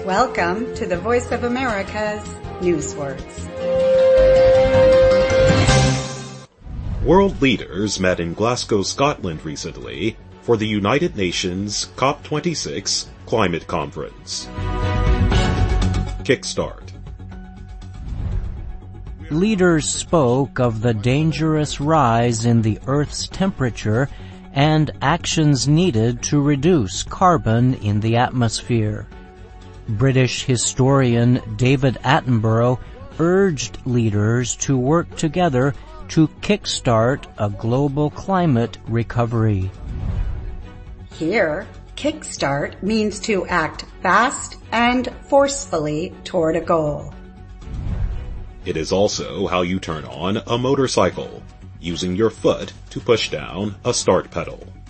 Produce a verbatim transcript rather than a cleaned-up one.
Welcome to the Voice of America's Newswords. World leaders met in Glasgow, Scotland recently for the United Nations COP twenty-six Climate Conference. Kickstart. Leaders spoke of the dangerous rise in the Earth's temperature and actions needed to reduce carbon in the atmosphere. British historian David Attenborough urged leaders to work together to kickstart a global climate recovery. Here, kickstart means to act fast and forcefully toward a goal. It is also how you turn on a motorcycle, using your foot to push down a start pedal.